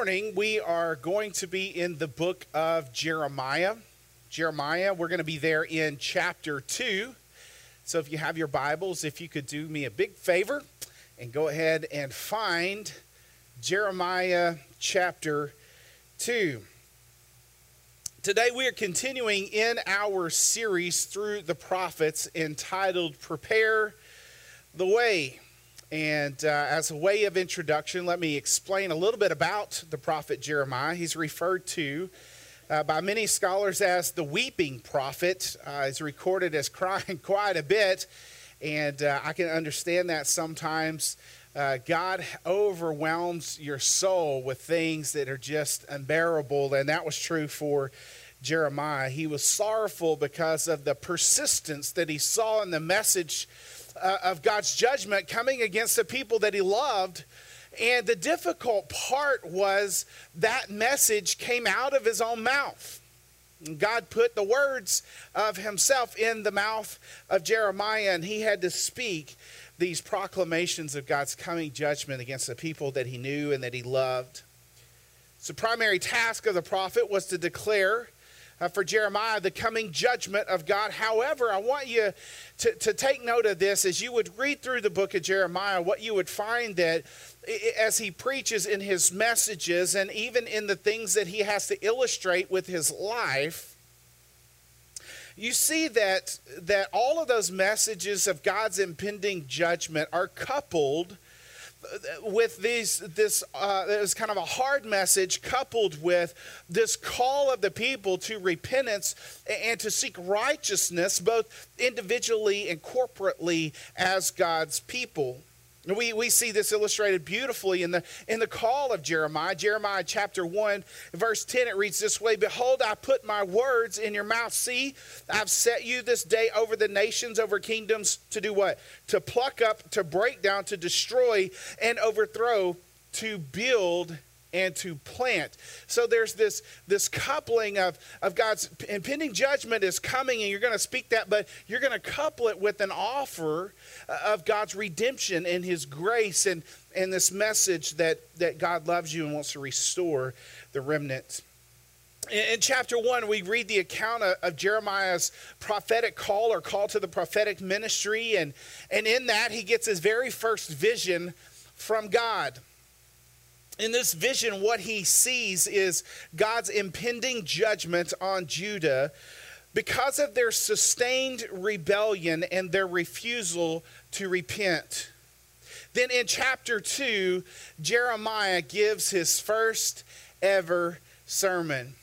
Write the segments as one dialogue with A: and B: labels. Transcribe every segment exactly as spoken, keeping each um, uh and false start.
A: morning we are going to be in the book of Jeremiah. Jeremiah, we're going to be there in chapter two. So if you have your Bibles, if you could do me a big favor and go ahead and find Jeremiah chapter two. Today we are continuing in our series through the prophets entitled Prepare the Way. And uh, as a way of introduction, let me explain a little bit about the prophet Jeremiah. He's referred to uh, by many scholars as the weeping prophet. Uh, he's recorded as crying quite a bit, and uh, I can understand that sometimes. Uh, God overwhelms your soul with things that are just unbearable, and that was true for Jeremiah. He was sorrowful because of the persistence that he saw in the message Uh, of God's judgment coming against the people that he loved. And the difficult part was that message came out of his own mouth. God put the words of himself in the mouth of Jeremiah, and he had to speak these proclamations of God's coming judgment against the people that he knew and that he loved. So the primary task of the prophet was to declare Uh, for Jeremiah, the coming judgment of God. However, I want you to, to take note of this. As you would read through the book of Jeremiah, what you would find that as he preaches in his messages and even in the things that he has to illustrate with his life, you see that, that all of those messages of God's impending judgment are coupled with these, this, uh, it was kind of a hard message coupled with this call of the people to repentance and to seek righteousness, both individually and corporately as God's people. We we see this illustrated beautifully in the in the call of Jeremiah. Jeremiah chapter one, verse ten, it reads this way: "Behold, I put my words in your mouth. See, I've set you this day over the nations, over kingdoms, to do what? To pluck up, to break down, to destroy, and overthrow, to build, and to plant." So there's this, this coupling of, of God's impending judgment is coming, and you're going to speak that, but you're going to couple it with an offer of God's redemption and his grace and, and this message that, that God loves you and wants to restore the remnant. In, in chapter one, we read the account of, of Jeremiah's prophetic call or call to the prophetic ministry, and, and in that he gets his very first vision from God. In this vision, what he sees is God's impending judgment on Judah because of their sustained rebellion and their refusal to repent. Then in chapter two, Jeremiah gives his first ever sermon.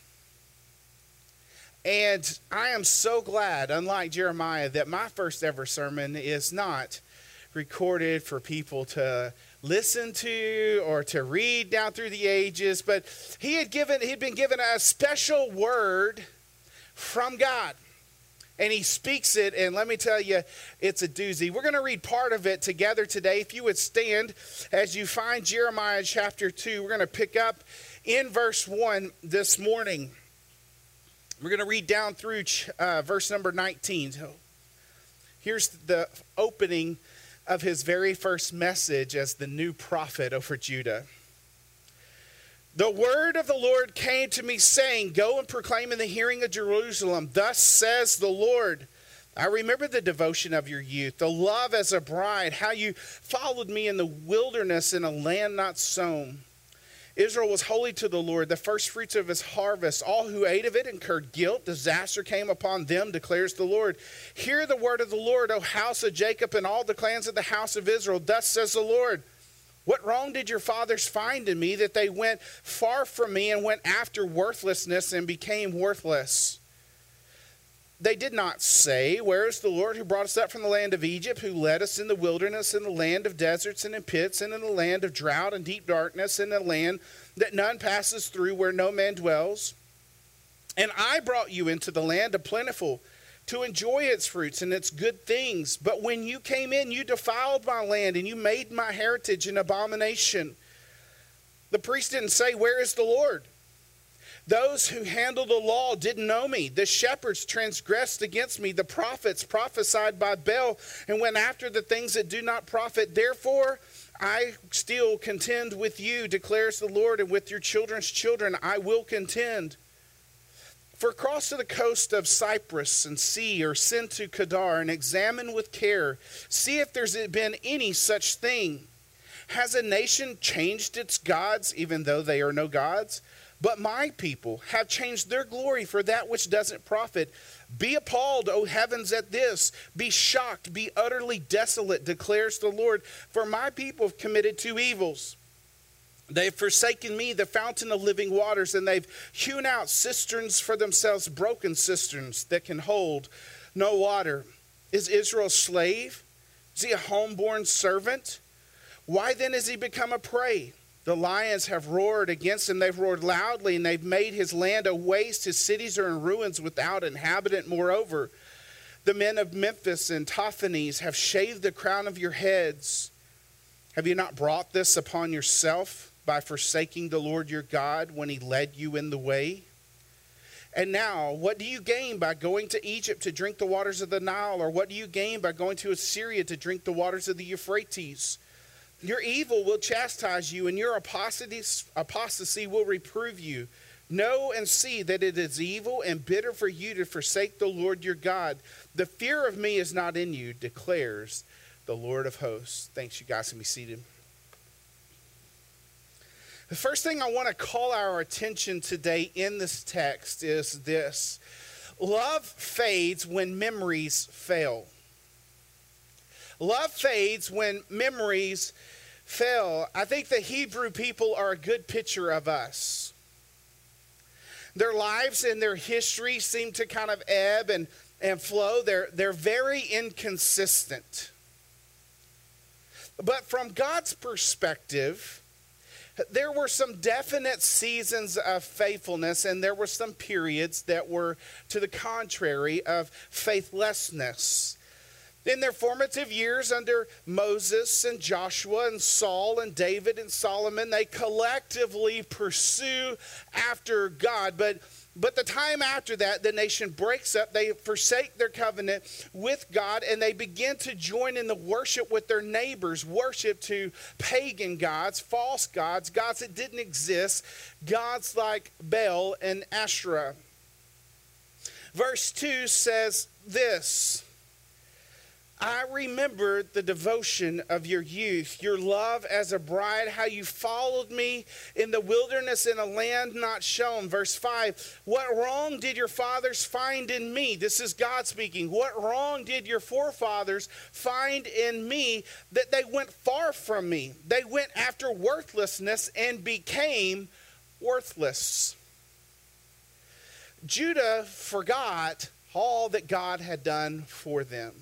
A: And I am so glad, unlike Jeremiah, that my first ever sermon is not recorded for people to listen to or to read down through the ages, but he had given he'd been given a special word from God, and he speaks it, and let me tell you, it's a doozy. We're going to read part of it together today. If you would stand as you find Jeremiah chapter two, we're going to pick up in verse one this morning. We're going to read down through uh, verse number nineteen. So here's the opening of his very first message as the new prophet over Judah. "The word of the Lord came to me, saying, Go and proclaim in the hearing of Jerusalem, Thus says the Lord, I remember the devotion of your youth, the love as a bride, how you followed me in the wilderness in a land not sown. Israel was holy to the Lord, the first fruits of his harvest. All who ate of it incurred guilt. Disaster came upon them, declares the Lord. Hear the word of the Lord, O house of Jacob, and all the clans of the house of Israel. Thus says the Lord, What wrong did your fathers find in me, that they went far from me and went after worthlessness and became worthless? They did not say, Where is the Lord who brought us up from the land of Egypt, who led us in the wilderness, in the land of deserts and in pits, and in the land of drought and deep darkness, in a land that none passes through, where no man dwells? And I brought you into the land of plentiful, to enjoy its fruits and its good things. But when you came in, you defiled my land, and you made my heritage an abomination. The priest didn't say, Where is the Lord? Those who handled the law didn't know me. The shepherds transgressed against me. The prophets prophesied by Baal and went after the things that do not profit. Therefore, I still contend with you, declares the Lord, and with your children's children I will contend. For cross to the coast of Cyprus and see, or send to Kedar, and examine with care. See if there's been any such thing. Has a nation changed its gods, even though they are no gods? But my people have changed their glory for that which doesn't profit. Be appalled, O heavens, at this. Be shocked, be utterly desolate, declares the Lord. For my people have committed two evils. They've forsaken me, the fountain of living waters, and they've hewn out cisterns for themselves, broken cisterns that can hold no water. Is Israel a slave? Is he a homeborn servant? Why then has he become a prey? The lions have roared against him. They've roared loudly, and they've made his land a waste. His cities are in ruins without inhabitant. Moreover, the men of Memphis and Tahpanhes have shaved the crown of your heads. Have you not brought this upon yourself by forsaking the Lord your God when he led you in the way? And now, what do you gain by going to Egypt to drink the waters of the Nile? Or what do you gain by going to Assyria to drink the waters of the Euphrates? Your evil will chastise you, and your apostasy, apostasy will reprove you. Know and see that it is evil and bitter for you to forsake the Lord your God. The fear of me is not in you, declares the Lord of hosts. Thanks, you guys can be seated. The first thing I want to call our attention today in this text is this. Love fades when memories fail. Love fades when memories fail. I think the Hebrew people are a good picture of us. Their lives and their history seem to kind of ebb and, and flow. They're, they're very inconsistent. But from God's perspective, there were some definite seasons of faithfulness, and there were some periods that were to the contrary of faithlessness. In their formative years under Moses and Joshua and Saul and David and Solomon, they collectively pursue after God. But, but the time after that, the nation breaks up. They forsake their covenant with God, and they begin to join in the worship with their neighbors, worship to pagan gods, false gods, gods that didn't exist, gods like Baal and Asherah. Verse two says this. I remember the devotion of your youth, your love as a bride, how you followed me in the wilderness in a land not shown. Verse five, what wrong did your fathers find in me? This is God speaking. What wrong did your forefathers find in me that they went far from me? They went after worthlessness and became worthless. Judah forgot all that God had done for them.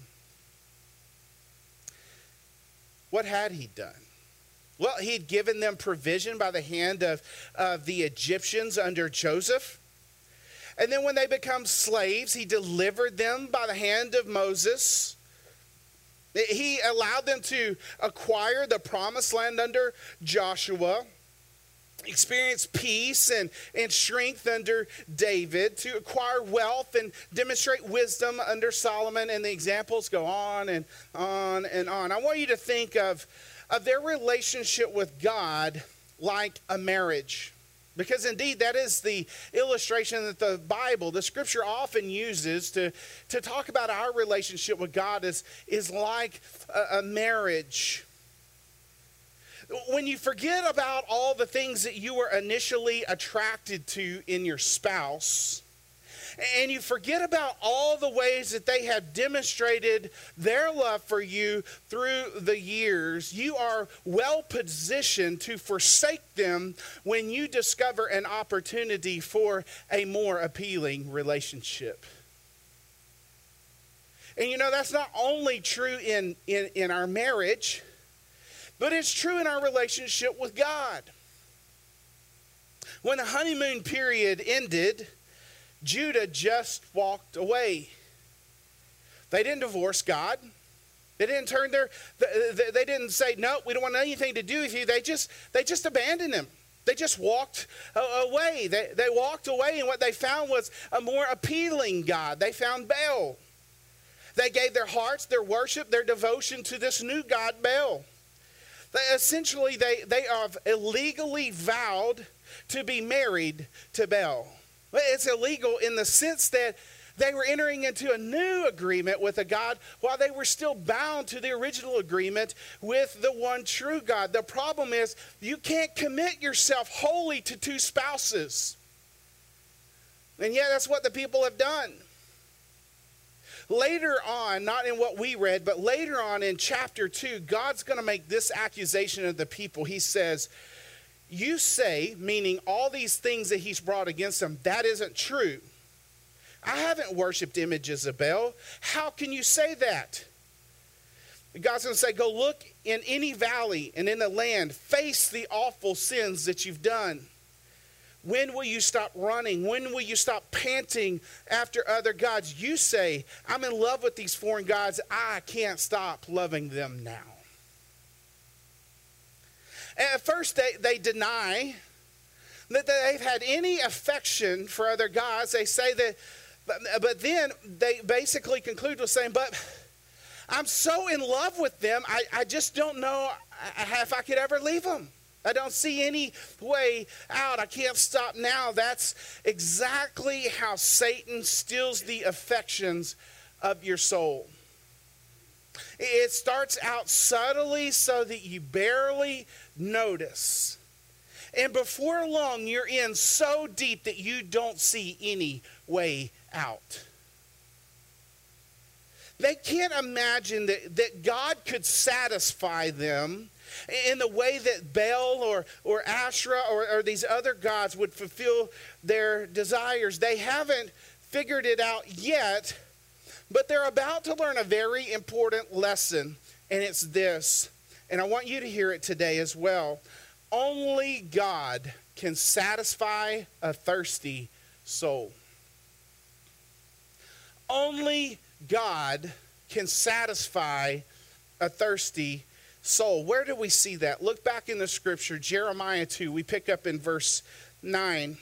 A: What had he done? Well, he had given them provision by the hand of, of the Egyptians under Joseph. And then when they become slaves, he delivered them by the hand of Moses. He allowed them to acquire the promised land under Joshua, experience peace and, and strength under David, to acquire wealth and demonstrate wisdom under Solomon, and the examples go on and on and on. I want you to think of, of their relationship with God like a marriage, because indeed that is the illustration that the Bible, the scripture often uses to, to talk about our relationship with God is, is like a, a marriage. When you forget about all the things that you were initially attracted to in your spouse, and you forget about all the ways that they have demonstrated their love for you through the years, you are well positioned to forsake them when you discover an opportunity for a more appealing relationship. And you know, that's not only true in, in, in our marriage, but it's true in our relationship with God. When the honeymoon period ended, Judah just walked away. They didn't divorce God. They didn't turn their, they didn't say, no, we don't want anything to do with you. They just, they just abandoned him. They just walked away. They, they walked away, and what they found was a more appealing God. They found Baal. They gave their hearts, their worship, their devotion to this new god, Baal. They, essentially, they, they have illegally vowed to be married to Baal. It's illegal in the sense that they were entering into a new agreement with a God while they were still bound to the original agreement with the one true God. The problem is you can't commit yourself wholly to two spouses. And yet that's what the people have done. Later on, not in what we read, but later on in chapter two, God's going to make this accusation of the people. He says, you say, meaning all these things that he's brought against them, that isn't true. I haven't worshipped images of Baal. How can you say that? God's going to say, go look in any valley and in the land. Face the awful sins that you've done. When will you stop running? When will you stop panting after other gods? You say, I'm in love with these foreign gods. I can't stop loving them now. At first, they, they deny that they've had any affection for other gods. They say that, but, but then they basically conclude with saying, but I'm so in love with them, I, I just don't know if I could ever leave them. I don't see any way out. I can't stop now. That's exactly how Satan steals the affections of your soul. It starts out subtly so that you barely notice. And before long, you're in so deep that you don't see any way out. They can't imagine that, that God could satisfy them in the way that Baal or, or Asherah or, or these other gods would fulfill their desires. They haven't figured it out yet, but they're about to learn a very important lesson, and it's this. And I want you to hear it today as well. Only God can satisfy a thirsty soul. Only God can satisfy a thirsty soul. Where do we see that? Look back in the scripture, Jeremiah two. We pick up in verse nine.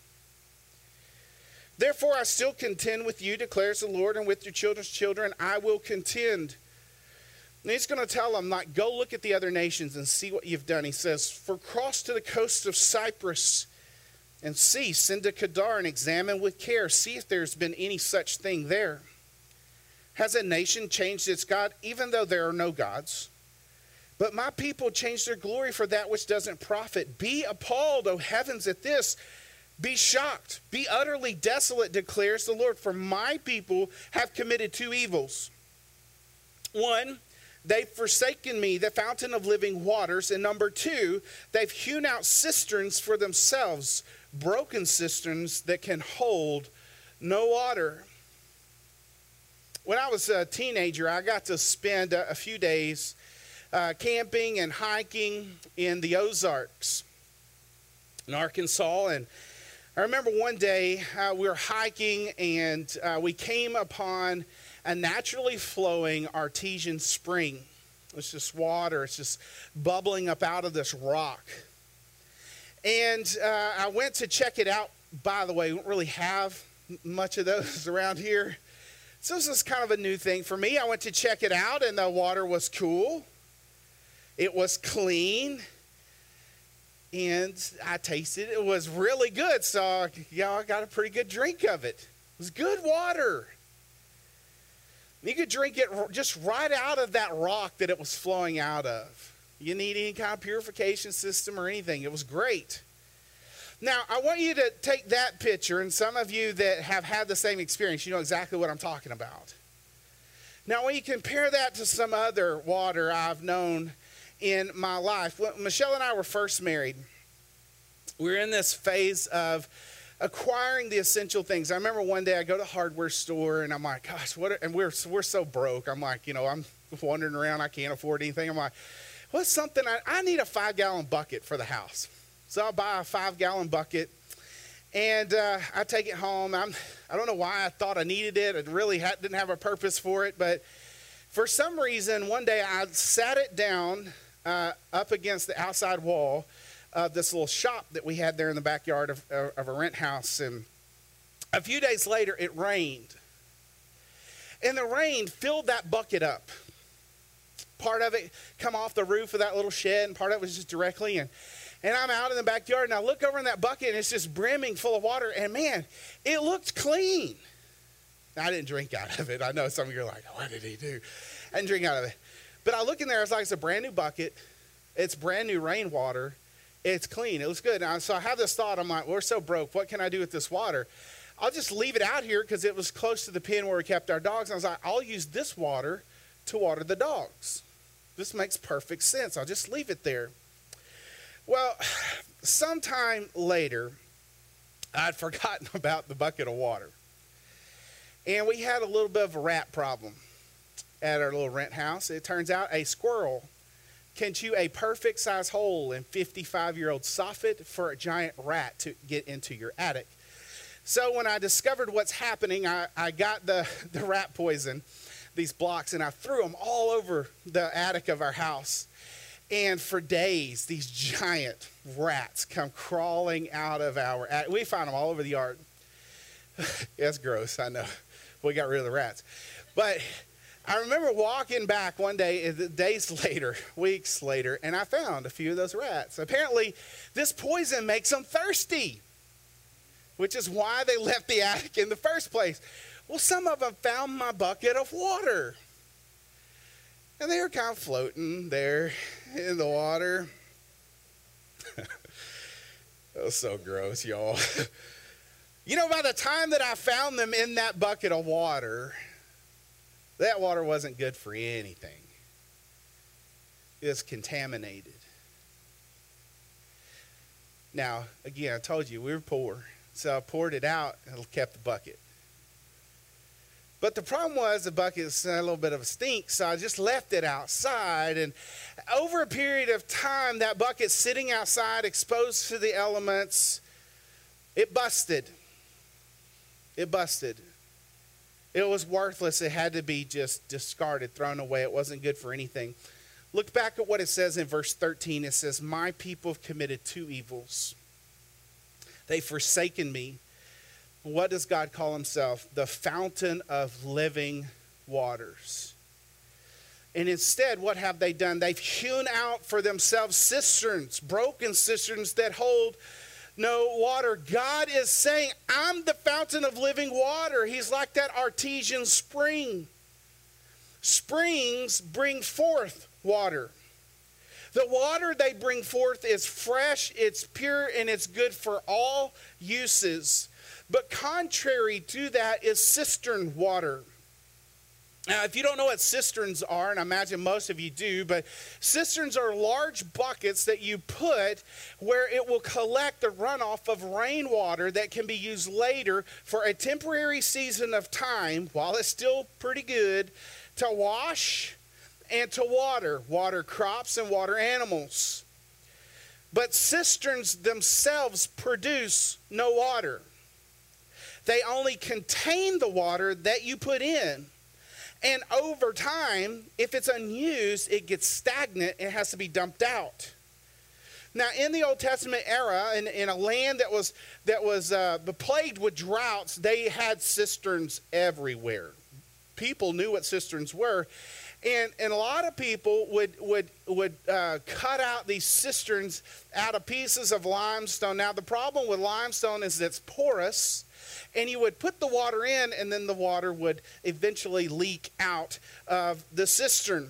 A: Therefore I still contend with you, declares the Lord, and with your children's children I will contend. And he's going to tell them, like, go look at the other nations and see what you've done. He says, for cross to the coast of Cyprus and see, send to Kedar and examine with care, see if there's been any such thing there. Has a nation changed its God, even though there are no gods? But my people change their glory for that which doesn't profit. Be appalled, O heavens, at this. Be shocked. Be utterly desolate, declares the Lord. For my people have committed two evils. One, they've forsaken me, the fountain of living waters. And number two, they've hewn out cisterns for themselves, broken cisterns that can hold no water. When I was a teenager, I got to spend a, a few days uh, camping and hiking in the Ozarks in Arkansas. And I remember one day uh, we were hiking and uh, we came upon a naturally flowing artesian spring. It's just water. It's just bubbling up out of this rock. And uh, I went to check it out. By the way, we don't really have much of those around here. So this is kind of a new thing for me. I went to check it out, and the water was cool. It was clean. And I tasted it. It was really good. So, you know, I got a pretty good drink of it. It was good water. You could drink it just right out of that rock that it was flowing out of. You didn't need any kind of purification system or anything. It was great. Now, I want you to take that picture, and some of you that have had the same experience, you know exactly what I'm talking about. Now, when you compare that to some other water I've known in my life, when Michelle and I were first married, we were in this phase of acquiring the essential things. I remember one day I go to a hardware store, and I'm like, gosh, what? Are, and we're, we're so broke. I'm like, you know, I'm wandering around. I can't afford anything. I'm like, what's something? I, I need a five-gallon bucket for the house. So I'll buy a five-gallon bucket, and uh, I take it home. I'm, I don't know why I thought I needed it. It really ha- didn't have a purpose for it. But for some reason, one day I sat it down uh, up against the outside wall of this little shop that we had there in the backyard of, uh, of a rent house. And a few days later, it rained. And the rain filled that bucket up. part of it come off the roof of that little shed, and part of it was just directly. And, and I'm out in the backyard, and I look over in that bucket, and it's just brimming full of water. And, man, it looked clean. Now, I didn't drink out of it. I know some of you are like, what did he do? I didn't drink out of it. But I look in there, it's like it's a brand new bucket. It's brand new rainwater. It's clean. It looks good. Now, so I have this thought. I'm like, we're so broke. What can I do with this water? I'll just leave it out here because it was close to the pen where we kept our dogs. And I was like, I'll use this water to water the dogs. This makes perfect sense. I'll just leave it there. Well, sometime later, I'd forgotten about the bucket of water. And we had a little bit of a rat problem at our little rent house. It turns out a squirrel can chew a perfect size hole in fifty-five-year-old soffit for a giant rat to get into your attic. So when I discovered what's happening, I, I got the, the rat poison, these blocks, and I threw them all over the attic of our house. And for days, these giant rats come crawling out of our attic. We found them all over the yard. That's gross, I know. We got rid of the rats. But I remember walking back one day, days later, weeks later, and I found a few of those rats. Apparently, this poison makes them thirsty, which is why they left the attic in the first place. Well, some of them found my bucket of water. And they were kind of floating there in the water. That was so gross, y'all. You know, by the time that I found them in that bucket of water, that water wasn't good for anything. It was contaminated. Now, again, I told you we were poor. So I poured it out and kept the bucket. But the problem was the bucket had a little bit of a stink, so I just left it outside. And over a period of time, that bucket sitting outside, exposed to the elements, it busted. It busted. It was worthless. It had to be just discarded, thrown away. It wasn't good for anything. Look back at what it says in verse thirteen. It says, my people have committed two evils. They've forsaken me. What does God call himself? The fountain of living waters. And instead, what have they done? They've hewn out for themselves cisterns, broken cisterns that hold no water. God is saying, I'm the fountain of living water. He's like that artesian spring. Springs bring forth water. The water they bring forth is fresh, it's pure, and it's good for all uses. But contrary to that is cistern water. Now, if you don't know what cisterns are, and I imagine most of you do, but cisterns are large buckets that you put where it will collect the runoff of rainwater that can be used later for a temporary season of time, while it's still pretty good, to wash and to water, water crops and water animals. But cisterns themselves produce no water. They only contain the water that you put in. And over time, if it's unused, it gets stagnant and it has to be dumped out. Now, in the Old Testament era, in, in a land that was, that was uh, plagued with droughts, they had cisterns everywhere. People knew what cisterns were. And, and a lot of people would, would, would uh, cut out these cisterns out of pieces of limestone. Now, the problem with limestone is that it's porous. And you would put the water in, and then the water would eventually leak out of the cistern.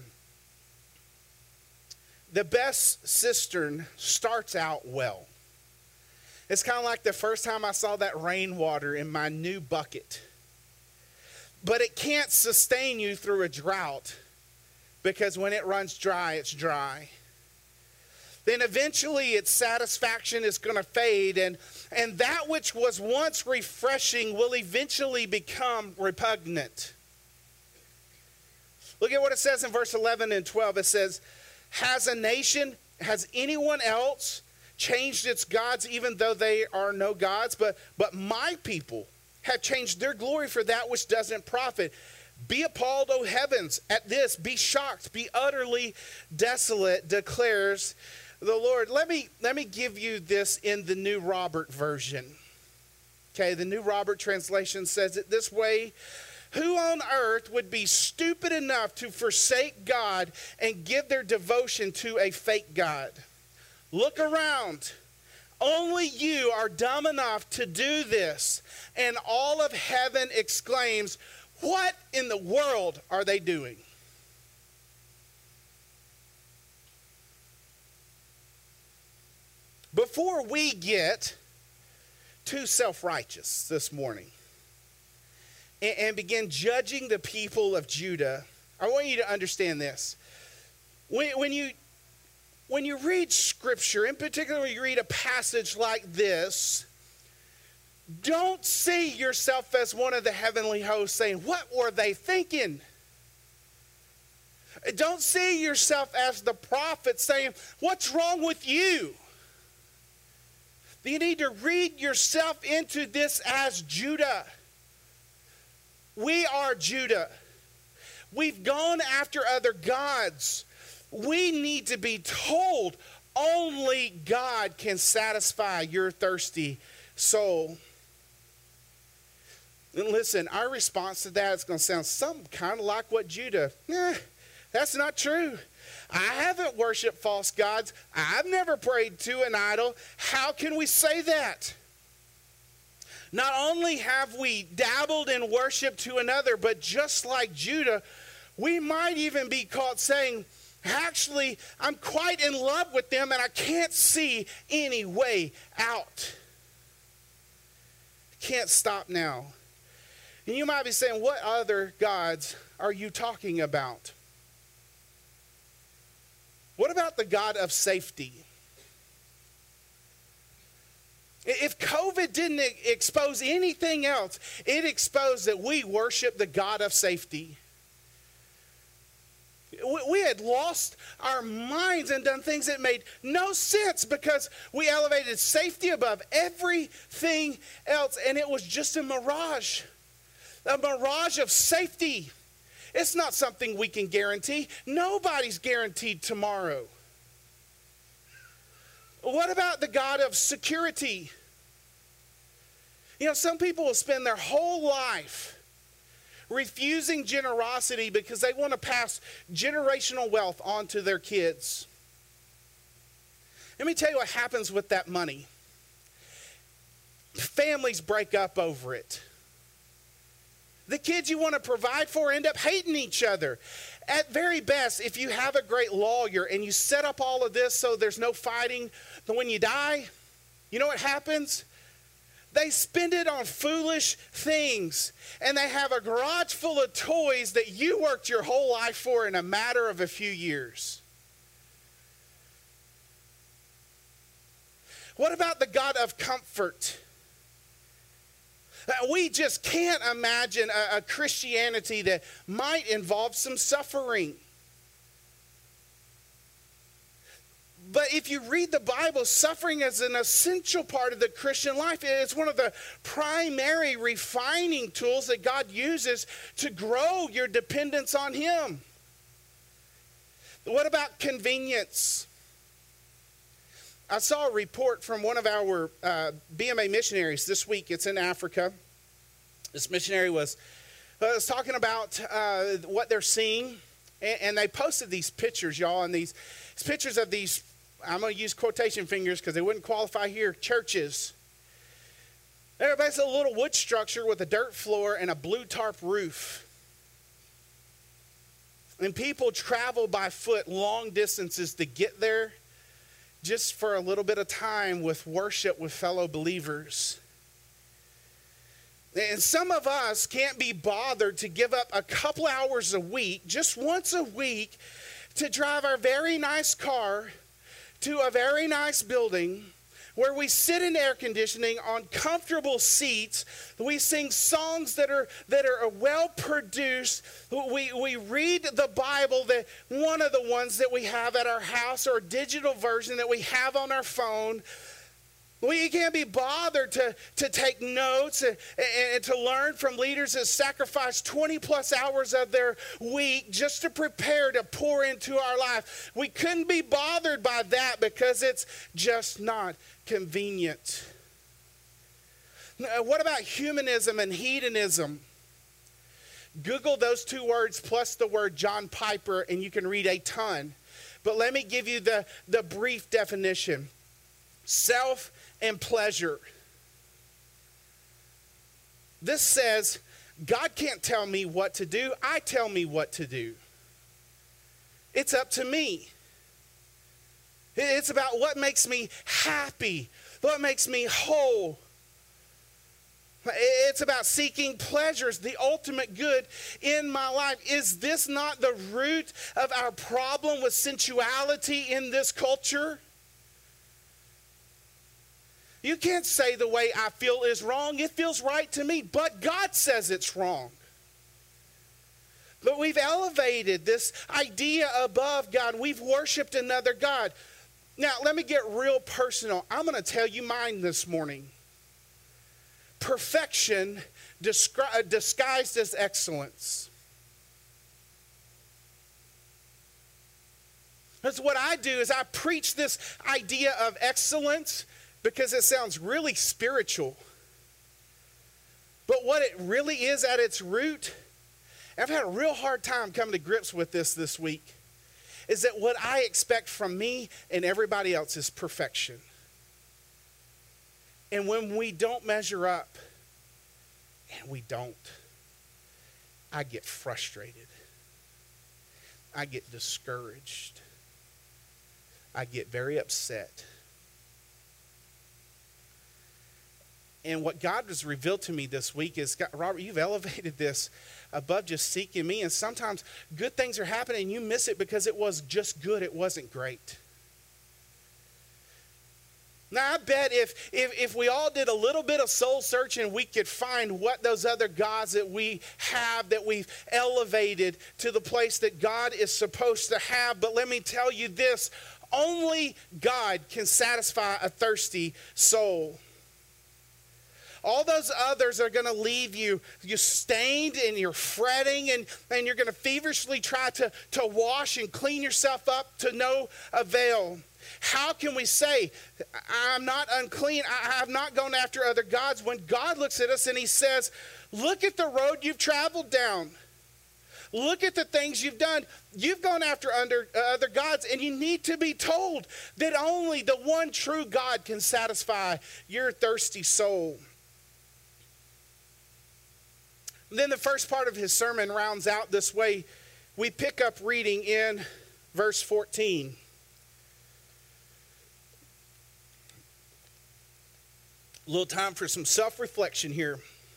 A: The best cistern starts out well. It's kind of like the first time I saw that rainwater in my new bucket. But it can't sustain you through a drought, because when it runs dry, it's dry. Then eventually its satisfaction is going to fade, and, and that which was once refreshing will eventually become repugnant. Look at what it says in verse eleven and twelve. It says, has a nation, has anyone else changed its gods even though they are no gods? But, but my people have changed their glory for that which doesn't profit. Be appalled, O heavens, at this. Be shocked. Be utterly desolate, declares the Lord. Let me, let me give you this in the New Robert version. Okay, the New Robert translation says it this way. Who on earth would be stupid enough to forsake God and give their devotion to a fake God? Look around. Only you are dumb enough to do this. And all of heaven exclaims, what in the world are they doing? Before we get too self-righteous this morning and, and begin judging the people of Judah, I want you to understand this. When, when you when you read Scripture, in particular when you read a passage like this, don't see yourself as one of the heavenly hosts saying, what were they thinking? Don't see yourself as the prophet saying, what's wrong with you? You need to read yourself into this as Judah. We are Judah. We've gone after other gods. We need to be told only God can satisfy your thirsty soul. And listen, our response to that is going to sound something kind of like what Judah. Eh, that's not true. I haven't worshiped false gods. I've never prayed to an idol. How can we say that? Not only have we dabbled in worship to another, but just like Judah, we might even be caught saying, actually, I'm quite in love with them and I can't see any way out. Can't stop now. And you might be saying, what other gods are you talking about? What about the God of safety? If COVID didn't expose anything else, it exposed that we worship the God of safety. We had lost our minds and done things that made no sense because we elevated safety above everything else, and it was just a mirage, a mirage of safety. It's not something we can guarantee. Nobody's guaranteed tomorrow. What about the God of security? You know, some people will spend their whole life refusing generosity because they want to pass generational wealth on to their kids. Let me tell you what happens with that money. Families break up over it. The kids you want to provide for end up hating each other. At very best, if you have a great lawyer and you set up all of this so there's no fighting, then when you die, you know what happens? They spend it on foolish things. And they have a garage full of toys that you worked your whole life for in a matter of a few years. What about the God of comfort? We just can't imagine a, a Christianity that might involve some suffering. But if you read the Bible, suffering is an essential part of the Christian life. It's one of the primary refining tools that God uses to grow your dependence on Him. What about convenience? I saw a report from one of our uh, B M A missionaries this week. It's in Africa. This missionary was, uh, was talking about uh, what they're seeing. And, and they posted these pictures, y'all. And these, these pictures of these, I'm going to use quotation fingers because they wouldn't qualify here, churches. They're basically a little wood structure with a dirt floor and a blue tarp roof. And people travel by foot long distances to get there, just for a little bit of time with worship with fellow believers. And some of us can't be bothered to give up a couple hours a week, just once a week, to drive our very nice car to a very nice building where we sit in air conditioning on comfortable seats. We sing songs that are that are well produced. We, we read the Bible, that one of the ones that we have at our house, or a digital version that we have on our phone. We can't be bothered to, to take notes and, and to learn from leaders that sacrifice twenty plus hours of their week just to prepare to pour into our life. We couldn't be bothered by that because it's just not convenient. What about humanism and hedonism? Google those two words plus the word John Piper and you can read a ton. But let me give you the, the brief definition. Self and pleasure. This says, God can't tell me what to do. I tell me what to do. It's up to me. It's about what makes me happy, what makes me whole. It's about seeking pleasures, the ultimate good in my life. Is this not the root of our problem with sensuality in this culture? You can't say the way I feel is wrong. It feels right to me, but God says it's wrong. But we've elevated this idea above God. We've worshiped another God. Now, let me get real personal. I'm going to tell you mine this morning. Perfection disgri- disguised as excellence. That's what I do is I preach this idea of excellence because it sounds really spiritual. But what it really is at its root, I've had a real hard time coming to grips with this this week, is that what I expect from me and everybody else is perfection. And when we don't measure up, and we don't, I get frustrated. I get discouraged. I get very upset. And what God has revealed to me this week is, God, Robert, you've elevated this above just seeking me. And sometimes good things are happening and you miss it because it was just good. It wasn't great. Now, I bet if, if, if we all did a little bit of soul searching, we could find what those other gods that we have, that we've elevated to the place that God is supposed to have. But let me tell you this, only God can satisfy a thirsty soul. All those others are going to leave you, you're stained and you're fretting and, and you're going to feverishly try to, to wash and clean yourself up to no avail. How can we say, I'm not unclean, I have not gone after other gods, when God looks at us and he says, look at the road you've traveled down. Look at the things you've done. You've gone after under, uh, other gods, and you need to be told that only the one true God can satisfy your thirsty soul. And then the first part of his sermon rounds out this way. We pick up reading in verse fourteen. A little time for some self-reflection here.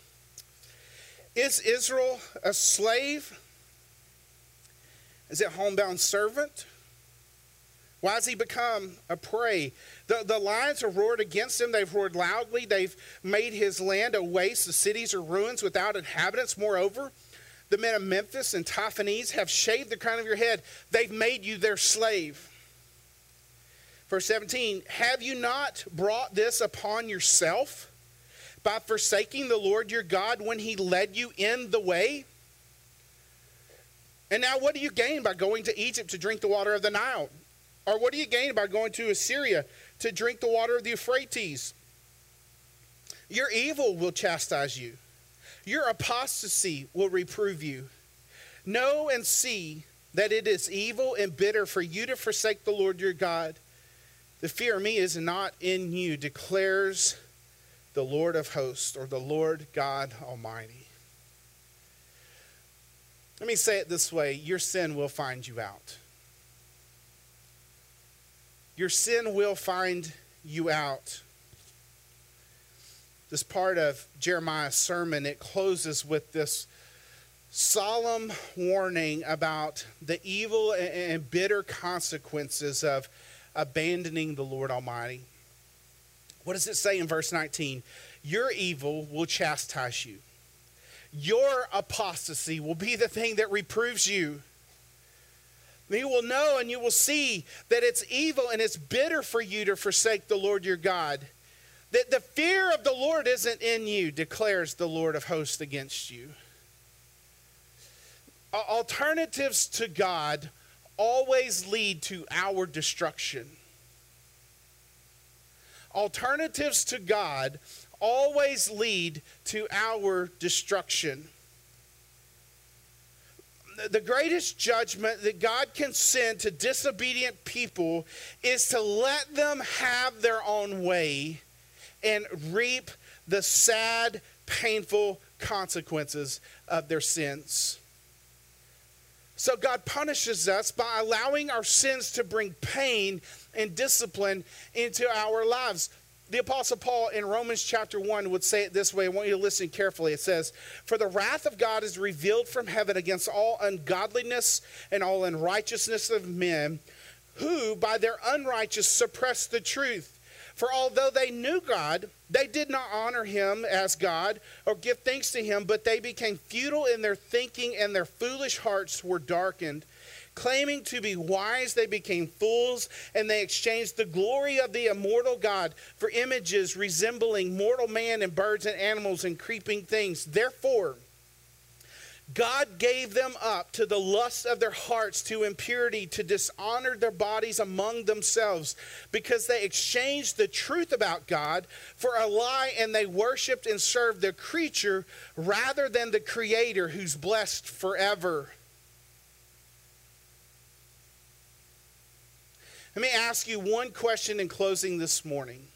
A: Is Israel a slave? Is it a homebound servant? Why has he become a prey? The, the lions have roared against him. They've roared loudly. They've made his land a waste. The cities are ruins without inhabitants. Moreover, the men of Memphis and Tahpanhes have shaved the crown of your head. They've made you their slave. Verse seventeen, have you not brought this upon yourself by forsaking the Lord your God when he led you in the way? And now what do you gain by going to Egypt to drink the water of the Nile? Or what do you gain by going to Assyria to drink the water of the Euphrates? Your evil will chastise you. Your apostasy will reprove you. Know and see that it is evil and bitter for you to forsake the Lord your God. The fear of me is not in you, declares the Lord of hosts, or the Lord God Almighty. Let me say it this way, your sin will find you out. Your sin will find you out. This part of Jeremiah's sermon, it closes with this solemn warning about the evil and bitter consequences of abandoning the Lord Almighty. What does it say in verse nineteen? Your evil will chastise you. Your apostasy will be the thing that reproves you. You will know and you will see that it's evil and it's bitter for you to forsake the Lord your God. That the fear of the Lord isn't in you, declares the Lord of hosts against you. Alternatives to God always lead to our destruction. Alternatives to God always lead to our destruction. the greatest judgment that God can send to disobedient people is to let them have their own way and reap the sad, painful consequences of their sins. So God punishes us by allowing our sins to bring pain and discipline into our lives. The Apostle Paul in Romans chapter one would say it this way. I want you to listen carefully. It says, "For the wrath of God is revealed from heaven against all ungodliness and all unrighteousness of men, who by their unrighteousness suppress the truth. For although they knew God, they did not honor him as God or give thanks to him, but they became futile in their thinking, and their foolish hearts were darkened. Claiming to be wise, they became fools, and they exchanged the glory of the immortal God for images resembling mortal man and birds and animals and creeping things. Therefore, God gave them up to the lust of their hearts, to impurity, to dishonor their bodies among themselves, because they exchanged the truth about God for a lie, and they worshiped and served the creature rather than the Creator, who's blessed forever." Let me ask you one question in closing this morning.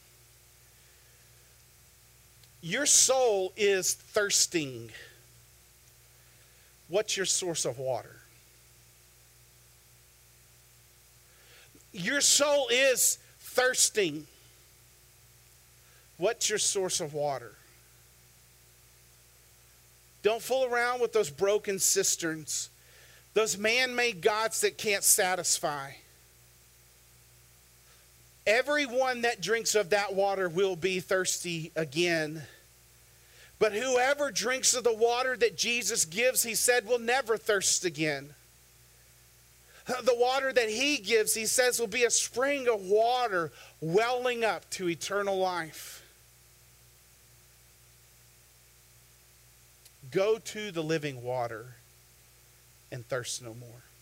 A: Your soul is thirsting. What's your source of water? Your soul is thirsting. What's your source of water? Don't fool around with those broken cisterns, those man-made gods that can't satisfy. Everyone that drinks of that water will be thirsty again. But whoever drinks of the water that Jesus gives, he said, will never thirst again. The water that he gives, he says, will be a spring of water welling up to eternal life. Go to the living water and thirst no more.